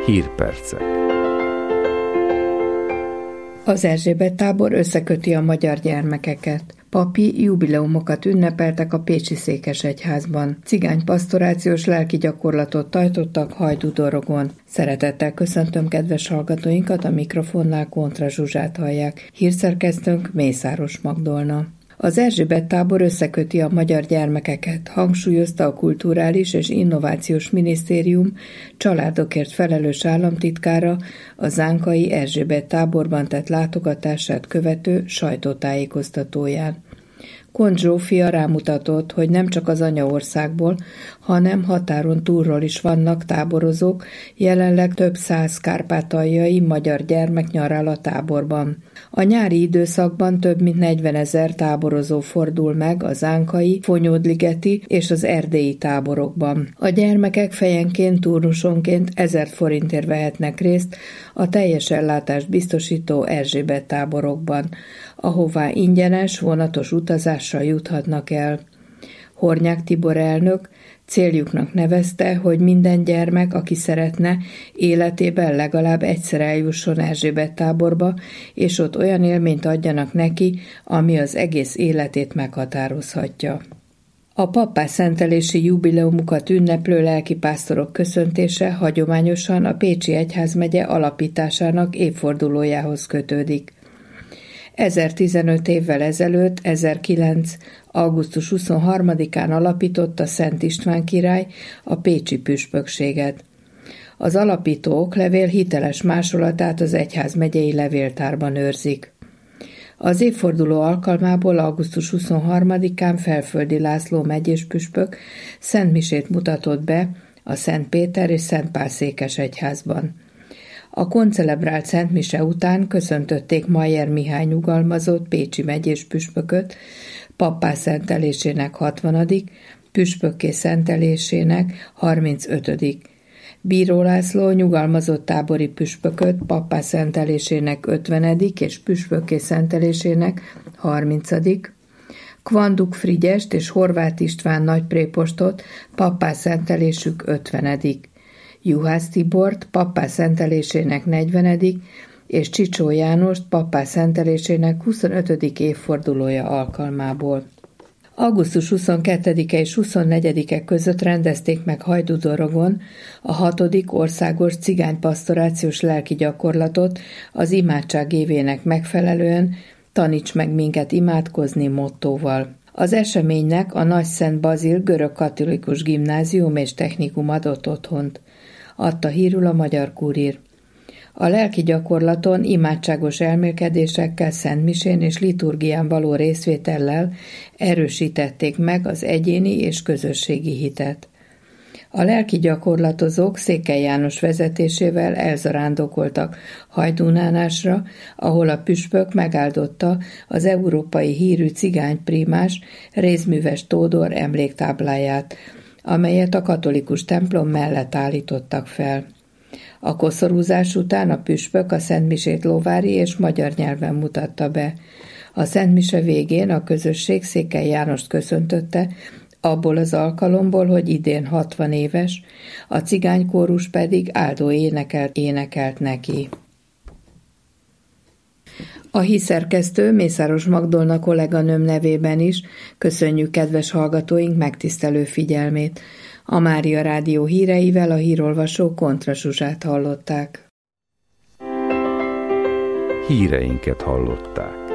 Hírpercek. Az Erzsébet-tábor összeköti a magyar gyermekeket. Papi jubileumokat ünnepeltek a pécsi székesegyházban. Cigány pasztorációs lelki gyakorlatot tajtottak Hajdú-Dorogon. Szeretettel köszöntöm kedves hallgatóinkat, a mikrofonnál Kontra Zsuzsát hallják. Hírszerkesztőnk Mészáros Magdolna. Az Erzsébet-tábor összeköti a magyar gyermekeket, hangsúlyozta a Kulturális és Innovációs Minisztérium családokért felelős államtitkára a zánkai Erzsébet-táborban tett látogatását követő sajtótájékoztatóján. Kont Zsófia rámutatott, hogy nem csak az anyaországból, hanem határon túlról is vannak táborozók, jelenleg több 100 kárpátaljai magyar gyermek nyarál a táborban. A nyári időszakban több mint 40 000 táborozó fordul meg a zánkai, Fonyódligeti és az erdélyi táborokban. A gyermekek fejenként, turnusonként 1000 forintért vehetnek részt a teljes ellátást biztosító Erzsébet táborokban, ahová ingyenes, vonatos utazással juthatnak el. Hornyák Tibor elnök céljuknak nevezte, hogy minden gyermek, aki szeretne, életében legalább egyszer eljusson Erzsébet-táborba, és ott olyan élményt adjanak neki, ami az egész életét meghatározhatja. A pappászentelési jubileumukat ünneplő lelkipásztorok köszöntése hagyományosan a Pécsi Egyházmegye alapításának évfordulójához kötődik. 1015 évvel ezelőtt, 1009. augusztus 23-án alapította Szent István király a pécsi püspökséget. Az alapító oklevél hiteles másolatát az egyházmegyei levéltárban őrzik. Az évforduló alkalmából augusztus 23-án Felföldi László megyés püspök szentmisét mutatott be a Szent Péter és Szent Pál székesegyházban. A koncelebrált szentmise után köszöntötték Mayer Mihály nyugalmazott pécsi megyés püspököt pappá szentelésének 60., püspökké szentelésének 35. Bíró László nyugalmazott tábori püspököt pappá szentelésének 50. és püspökké szentelésének 30. Kvanduk Frigyest és Horváth István nagyprépostot pappá szentelésük 50. Juhász Tibort pappá szentelésének 40. és Csicsó Jánost pappá szentelésének 25. évfordulója alkalmából. Augusztus 22-e és 24-e között rendezték meg Hajdú-Dorogon a 6. országos cigánypasztorációs lelki gyakorlatot az imádság évének megfelelően Taníts meg minket imádkozni mottóval. Az eseménynek a Nagyszent Bazil görög-katolikus gimnázium és technikum adott otthont, adta hírül a Magyar Kurír. A lelki gyakorlaton imádságos elmélkedésekkel, szentmisén és liturgián való részvétellel erősítették meg az egyéni és közösségi hitet. A lelki gyakorlatozók Székely János vezetésével elzarándokoltak Hajdúnánásra, ahol a püspök megáldotta az európai hírű cigányprímás Rézműves Tódor emléktábláját, amelyet a katolikus templom mellett állítottak fel. A koszorúzás után a püspök a szentmisét lovári és magyar nyelven mutatta be. A szentmise végén a közösség Székely Jánost köszöntötte, abból az alkalomból, hogy idén 60 éves, a cigánykórus pedig áldó énekelt neki. A hírszerkesztő Mészáros Magdolna kolléganőm nevében is köszönjük kedves hallgatóink megtisztelő figyelmét. A Mária Rádió híreivel a hírolvasó Kontra Zsuzsát hallották. Híreinket hallották.